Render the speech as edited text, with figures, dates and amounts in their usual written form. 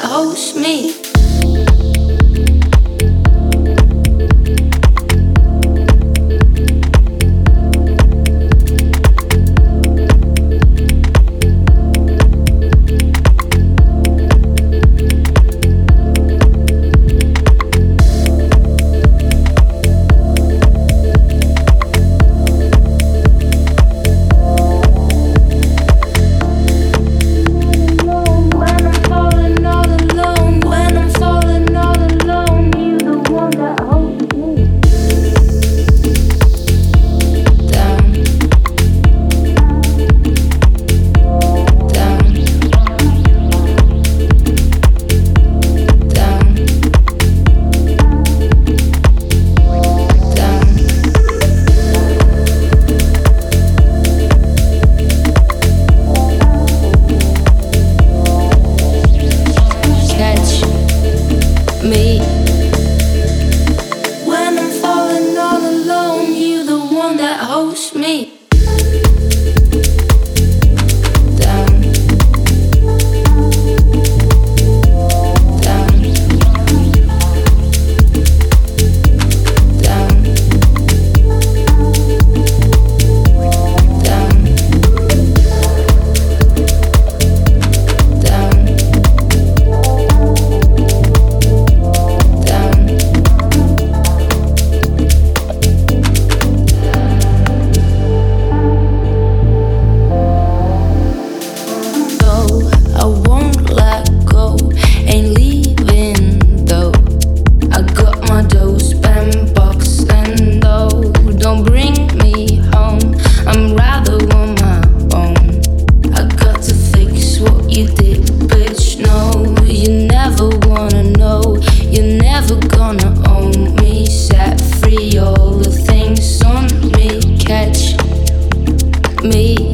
hosts me. Me. When I'm falling all alone, you the one that hosts me. Down, down, down, down, down. I won't let go, ain't leaving though. I got my dose, pen box, and though don't bring me home, I'm rather on my own. I got to fix what you did, bitch. No, you never wanna know, you're never gonna own me. Set free all the things on me, catch me.